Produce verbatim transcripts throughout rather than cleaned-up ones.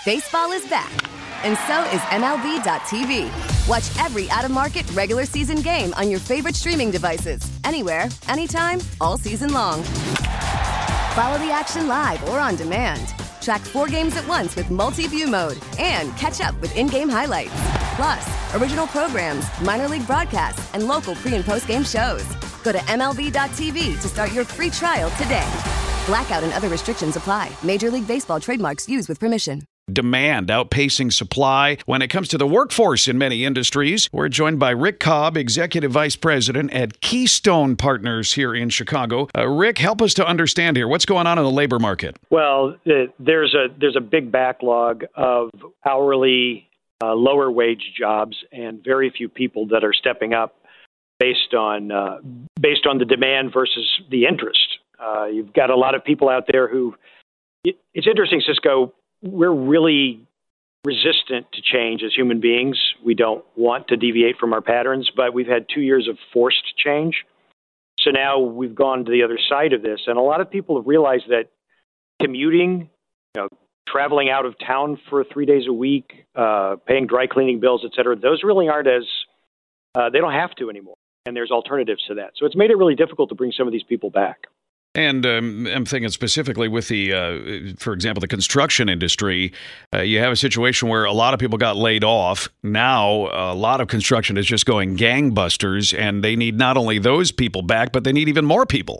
Baseball is back, and so is M L B dot T V. Watch every out-of-market regular season game on your favorite streaming devices, anywhere, anytime, all season long. Follow the action live or on demand. Track four games at once with multi-view mode and catch up with in-game highlights. Plus, original programs, minor league broadcasts, and local pre- and post-game shows. Go to M L B dot T V to start your free trial today. Blackout and other restrictions apply. Major League Baseball trademarks used with permission. Demand outpacing supply when it comes to the workforce in many industries. We're joined by Rick Cobb, Executive Vice President at Keystone Partners here in Chicago. Uh, Rick, help us to understand here. What's going on in the labor market? Well, uh, there's a there's a big backlog of hourly, uh, lower wage jobs, and very few people that are stepping up based on uh, based on the demand versus the interest. Uh, you've got a lot of people out there who. It, it's interesting, Cisco. We're really resistant to change as human beings. We don't want to deviate from our patterns, but we've had two years of forced change. So now we've gone to the other side of this. And a lot of people have realized that commuting, you know, traveling out of town for three days a week, uh, paying dry cleaning bills, et cetera, those really aren't as, uh, they don't have to anymore. And there's alternatives to that. So it's made it really difficult to bring some of these people back. And um, I'm thinking specifically with the, uh, for example, the construction industry, uh, you have a situation where a lot of people got laid off. Now, a lot of construction is just going gangbusters, and they need not only those people back, but they need even more people.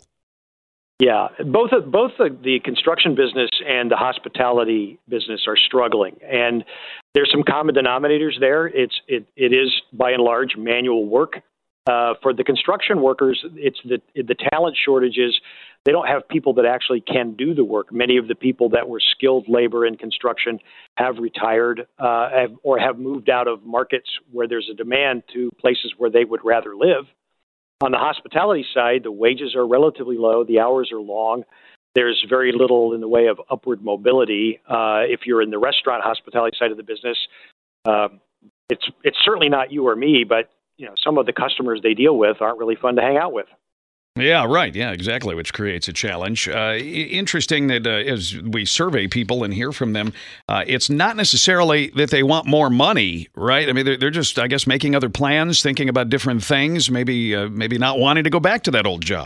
Yeah, both of, both the, the construction business and the hospitality business are struggling, and there's some common denominators there. It's it it is by and large manual work. Uh, for the construction workers, it's the the talent shortages. They don't have people that actually can do the work. Many of the people that were skilled labor in construction have retired uh, have, or have moved out of markets where there's a demand to places where they would rather live. On the hospitality side, the wages are relatively low. The hours are long. There's very little in the way of upward mobility. Uh, if you're in the restaurant hospitality side of the business, uh, it's it's certainly not you or me, but you know, some of the customers they deal with aren't really fun to hang out with. Yeah, right. Yeah, exactly, which creates a challenge. Uh, interesting that uh, as we survey people and hear from them, uh, it's not necessarily that they want more money, right? I mean, they're, they're just, I guess, making other plans, thinking about different things, maybe uh, maybe not wanting to go back to that old job.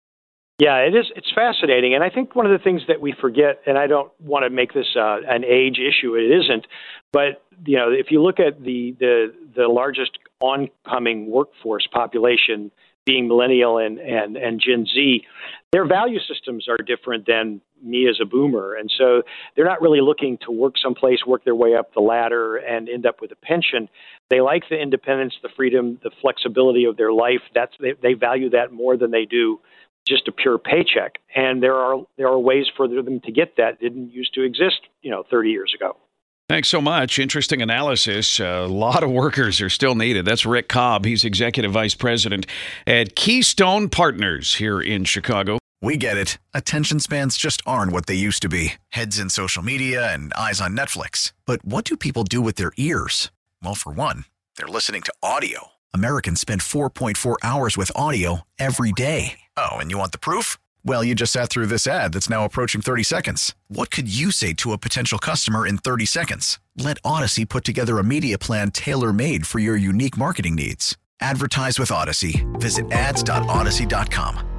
Yeah, it is. It's fascinating. And I think one of the things that we forget, and I don't want to make this uh, an age issue, it isn't, but you know, if you look at the the, the largest oncoming workforce population being millennial and, and, and Gen Z, their value systems are different than me as a boomer. And so they're not really looking to work someplace, work their way up the ladder and end up with a pension. They like the independence, the freedom, the flexibility of their life. That's they, they value that more than they do just a pure paycheck. And there are there are ways for them to get that didn't used to exist, you know, thirty years ago. Thanks so much. Interesting analysis. A lot of workers are still needed. That's Rick Cobb. He's Executive Vice President at Keystone Partners here in Chicago. We get it. Attention spans just aren't what they used to be. Heads in social media and eyes on Netflix. But what do people do with their ears? Well, for one, they're listening to audio. Americans spend four point four hours with audio every day. Oh, and you want the proof? Well, you just sat through this ad that's now approaching thirty seconds. What could you say to a potential customer in thirty seconds? Let Odyssey put together a media plan tailor-made for your unique marketing needs. Advertise with Odyssey. Visit ads dot odyssey dot com.